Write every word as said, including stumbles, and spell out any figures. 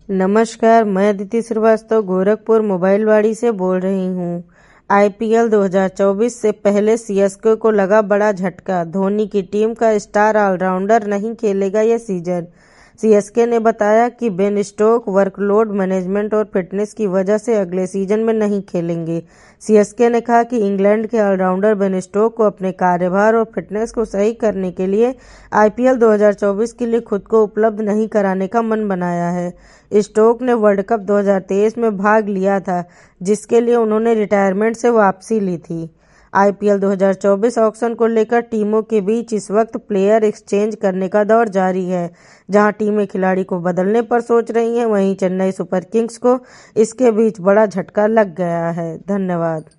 नमस्कार, मैं अदिति श्रीवास्तव गोरखपुर मोबाइलवाड़ी से बोल रही हूँ। आईपीएल दो हज़ार चौबीस से पहले सीएसके को लगा बड़ा झटका। धोनी की टीम का स्टार ऑलराउंडर नहीं खेलेगा यह सीजन। सीएसके ने बताया कि बेन स्टोक्स वर्कलोड मैनेजमेंट और फिटनेस की वजह से अगले सीजन में नहीं खेलेंगे। सीएसके ने कहा कि इंग्लैंड के ऑलराउंडर बेन स्टोक्स को अपने कार्यभार और फिटनेस को सही करने के लिए आईपीएल दो हज़ार चौबीस के लिए खुद को उपलब्ध नहीं कराने का मन बनाया है। स्टोक्स ने वर्ल्ड कप दो हज़ार तेईस में भाग लिया था, जिसके लिए उन्होंने रिटायरमेंट से वापसी ली थी। आईपीएल दो हज़ार चौबीस ऑक्शन को लेकर टीमों के बीच इस वक्त प्लेयर एक्सचेंज करने का दौर जारी है। जहां टीमें खिलाड़ी को बदलने पर सोच रही हैं, वहीं चेन्नई सुपर किंग्स को इसके बीच बड़ा झटका लग गया है। धन्यवाद।